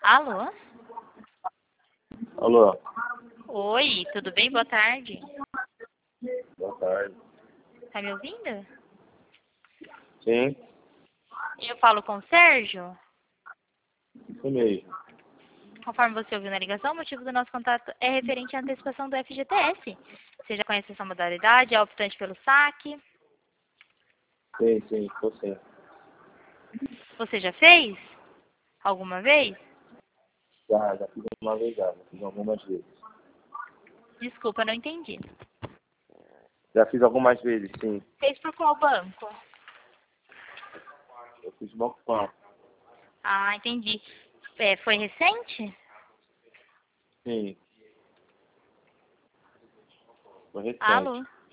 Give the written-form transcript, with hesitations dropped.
Alô? Alô, Oi, tudo bem? Boa tarde. boa tarde. Tá me ouvindo? Sim, Eu falo com o Sérgio. isso mesmo. Conforme você ouviu na ligação, o motivo do nosso contato é referente à antecipação do FGTS. Você já conhece essa modalidade? É optante pelo saque? Sim, tô sim. Você já fez? Alguma vez? Já fiz uma vez já fiz algumas vezes. Desculpa, não entendi. Já fiz algumas vezes, sim. Fez por qual banco? Eu fiz Banco Pan. Ah, entendi. Foi recente? Sim, foi recente. Alô?